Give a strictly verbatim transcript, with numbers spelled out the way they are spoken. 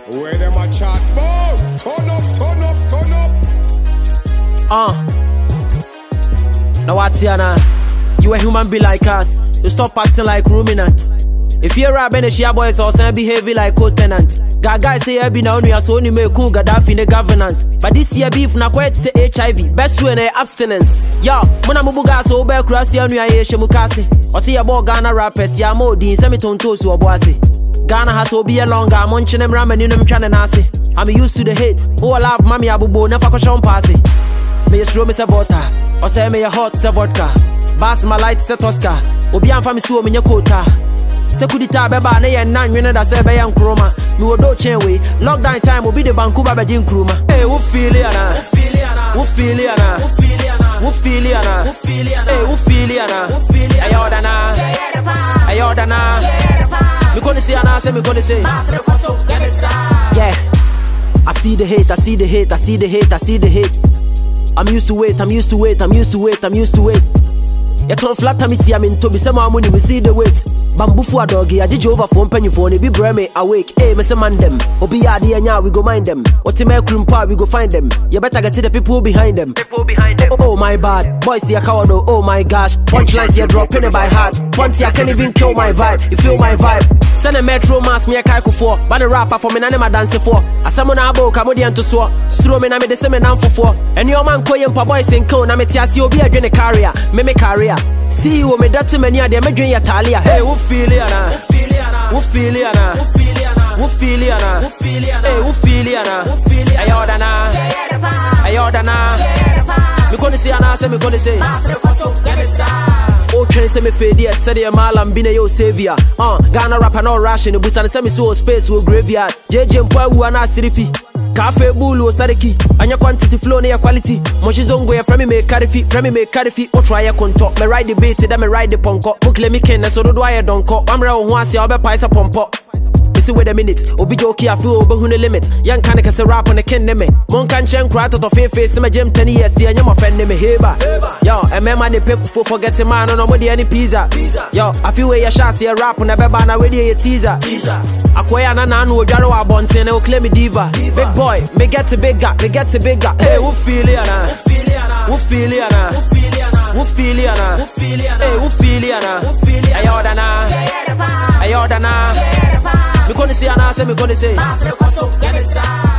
Where them a chat about? Turn up, turn up, turn up. Uh. Now what's here now? You a human being like us. You stop acting like ruminant. If you're a Benishia boys or some behavior like co-tenant. Guys say I be now you so only make cool Gaddafi in the governance. But this year beef na quite say H I V. Best way in abstinence. Yo, muna mubuga so be cross ya nua ye shemukase. O see ya bo Ghana rappers ya modi semi tonto so oboase. Ghana has to be a longer munching them ramen in them trying nasi. I'm used to the hate. Oh I love mommy abubo never question pass it. Me show me say water. Or say me a hot say vodka. Bass my light say Tosca. Obi am fami so me nya quota. Sekudita beba na ye nan nwene da se be yan kroma me wodo chenwe lockdown time obi de banku ba be din kroma eh wo feel ya na wo feel ya na wo feel ya na eh wo feel ya na ayoda na ayoda na me gonna say na say me gonna say yeah. I see the hate, I see the hate, I see the hate, I see the hate. I'm used to it, I'm used to it, I'm used to it, I'm used to it. You can't flatter me, I mean, to be some money, we see the weight. Bamboo for a doggy, I did you over phone penny phone, it be breme awake. Hey, Mister Man them. Obi Adi and ya, we go mind them. What the make room part, we go find them. You better get to the people behind them. People behind them. Oh, oh my bad. Boys, see a coward, oh my gosh. Punchlines, you dropping it by heart. Once I can't even kill my vibe. You feel my vibe. Send a metro mask, me a kaiko for. Ban a rapper for me, none of my dance for. A salmon abo, Camodian to soar. Throw me, na me the same down for four. And your man, Koyam, pa boys, and cone, I'm a T S U, be a journey carrier. Me me career. See you, me that too many of them, me drink your talia. Hey, who feel ya na? Who feel ya na? Who feel ya na? Hey, who feel ya na? Ayoda na, ayoda na. Me gonna say na, say me gonna say. Oh, trying to say me fade yet. Say the malam bine yo savior. Uh, Ghana rapper no ration. The busan say me so space wo graveyard. J J mpo wu ana sirifi. Cafe bulu sariki. Anya quantity flow na quality. Moshi zongo ya frame me carry fi, frame me carry fi. O try ya konto. Me ride the bass, then me ride the ponko. Book let me ken so do I donko. Amra ho ase obe paisa pompo. See wait a minute, Obi Joki I feel over the limits. Young can a rap on the ken me. Mon can chen cry to face face my gym ten years, see and you're my friend me heba. Yo, and man money people for forgetting man on nobody any pizza. Yo, I feel where your shots here rap on a beba na ready a teaser. Akwaya na na no jaro abonte na o claim me diva. Big boy, me get to big guy, me get to big guy. Hey, who feel ya na? Who feel ya na? Who feel ya na? Hey, who feel ya na? Ayoda na, ayoda na. Me gonna say, I say, me gonna say.